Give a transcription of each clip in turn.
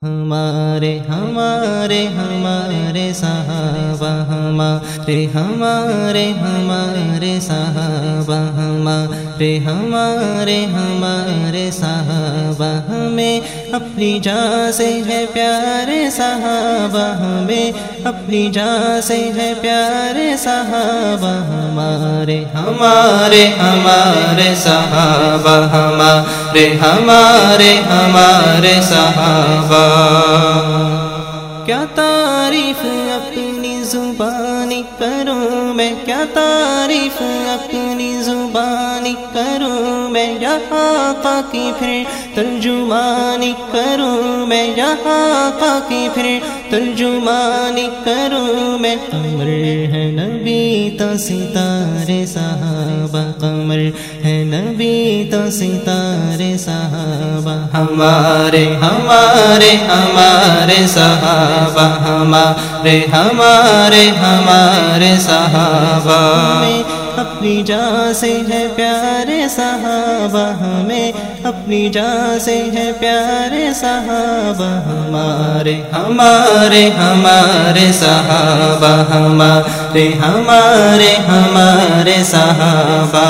ہمارے ہمارے ہمارے صحابہ ہمارے ہمارے ہمارے صحابہ ہمارے ہمارے ہمارے صحابہ ہمیں اپنی جان سے ہے پیارے صحابہ ہمیں اپنی جان سے ہے پیارے صحابہ ہمارے ہمارے ہمارے صحابہ ہمارے ہمارے ہمارے صحابہ کیا تعریف اپنی زبانی کروں میں کیا تعریف اپنی زبانی کروں میں یا آقا کی پھر ترجمانی کروں میں یا آقا کی پھر ترجمانی کروں میں قمر ہے نبی تو ستارے صحابہ قمر ہے نبی تو ستارے صحابہ ہمارے ہمارے ہمارے صحابہ ہمارے ہمارے ہمارے صحابہ ہمیں اپنی جان سے ہے پیارے صحابہ ہمیں اپنی جان سے ہے پیارے صحابہ ہمارے ہمارے ہمارے صحابہ ہمارے ہمارے ہمارے صحابہ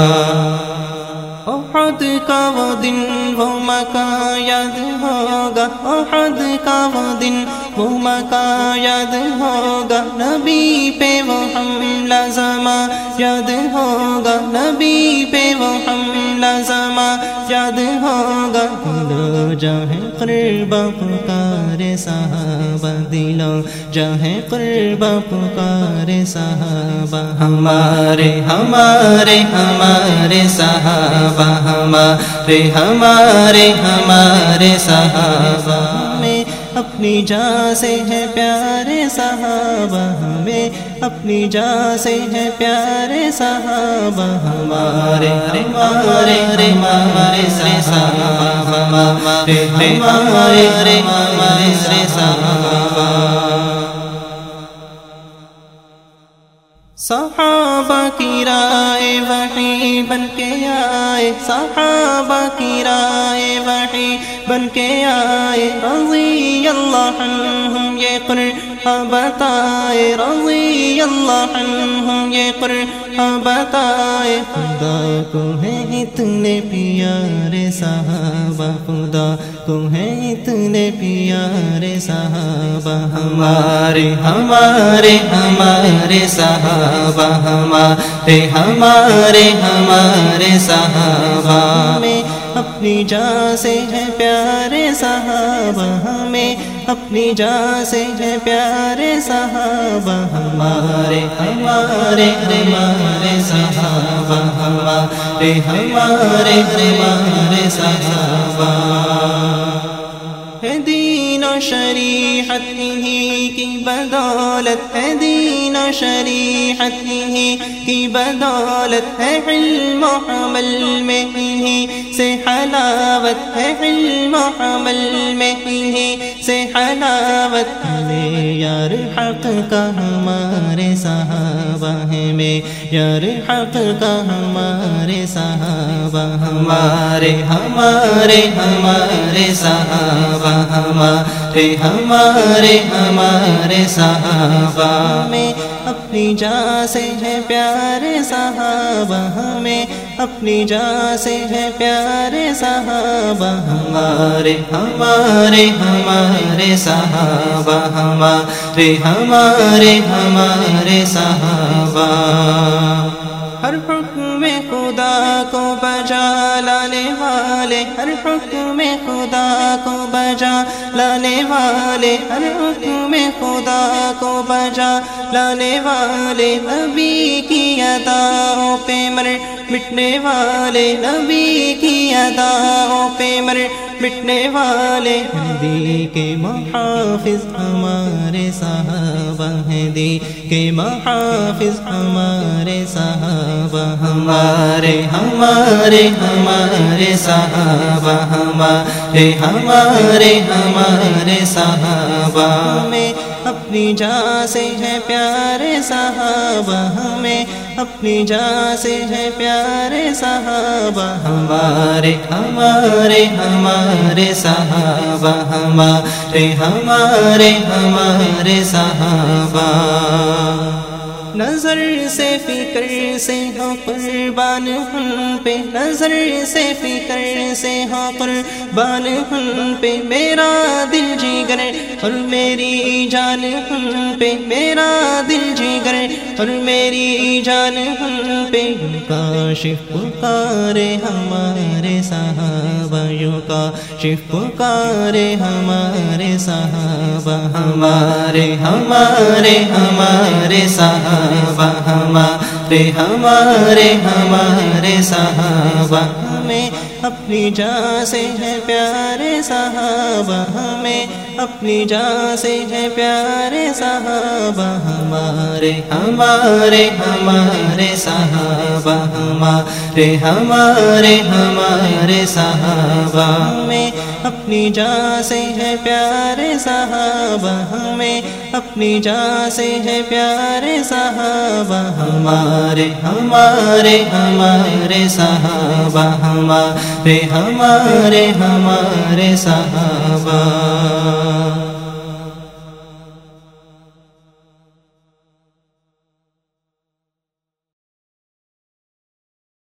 احد کا وہ دن وہ مکان یاد ہوگا احد کا وہ دن وہ مکان یاد ہوگا نبی پہ وہ حملہ زماں یاد ہوگا نبی پہ وہ حملہ زماں یاد ہوگا دلوں جہاں قربہ پکارے صحابہ دلوں جہاں قربہ پکارے صحابہ ہمارے ہمارے ہمارے صحابہ ہمارے ہمارے ہمارے صحابہ ہمیں اپنی جان سے ہے پیارے صحابہ ہمیں اپنی جان سے ہے پیارے صحابہ ہمارے ہمارے ہمارے صحابہ ہمارے ہمارے ہمارے صحابہ صحابہ کی رائے وحی بن کے آئے صحابہ کی رائے وحی بن کے آئے رضی اللہ عنہم یہ قرآن بتائے رضی اللہ عنہم یہ قرآن بتائے خدا کو ہے اتنے پیارے صحابہ خدا کو ہے اتنے پیارے صحابہ ہمارے ہمارے ہمارے صحابہ ہمارے ہمارے ہمارے صحابہ ہمیں اپنی جان سے ہے پیارے صحابہ ہمیں اپنی جان سے ہے پیارے صحابہ ہمارے ہمارے ہمارے صحابہ ہمارے ہمارے ہمارے صحابہ ہے دین و شریعت ہی کی بدولت ہے دین و شریعت ہی کی بدولت ہے علم و عمل میں ہی سے حلاوت ہے علم و عمل میں ہی سے حلاوت ہمیں یار حق کا ہمارے صحابہ میں یار حق کا ہمارے صحابہ ہمارے ہمارے ہمارے صحابہ ہمارے ہمارے ہمارے صحابہ میں اپنی جان سے ہے پیارے صحابہ ہمیں اپنی جان سے ہے پیارے صحابہ ہمارے ہمارے ہمارے صحابہ ہمارے ہمارے ہمارے صحابہ ہر حکم خدا کو بجا لانے والے ہر حکم خدا کو بجا لانے والے ہر حکم خدا کو بجا لانے والے نبی کی اداؤں پہ مر مٹنے والے نبی کی اداؤں پہ مر مٹنے والے ہدی کے محافظ ہمارے صحابہ ہدی کے محافظ ہمارے صحابہ ہمارے ہمارے ہمارے صحابہ ہمارے ہمارے ہمارے صحابہ میں اپنی جان سے ہے پیارے صحابہ ہمیں اپنی جان سے ہے پیارے صحابہ ہمارے ہمارے ہمارے صحابہ ہمارے ہمارے ہمارے صحابہ نظر سے فکر سے ہو قربان ان پہ نظر سے فکر سے ہو قربان ان پہ میرا دل جگر اور میری جان ان پہ میرا دل جگر اور میری جان ان پہ کاشف پکارے ہمارے صحابہ یوں کاشف پکارے ہمارے صحابہ ہمارے ہمارے ہمارے صحابہ ہمارے ہمارے ہمارے صحابہ ہمیں اپنی جان سے ہے پیارے صحابہ ہمیں اپنی جان سے ہے پیارے صحابہ ہمارے ہمارے ہمارے صحابہ ہمارے ہمارے ہمارے صحابہ ہمیں اپنی جان سے ہے پیارے صحابہ ہمیں اپنی جان سے ہے پیارے صحابہ ہمارے ہمارے ہمارے صحابہ ہمارے ہمارے ہمارے صحابہ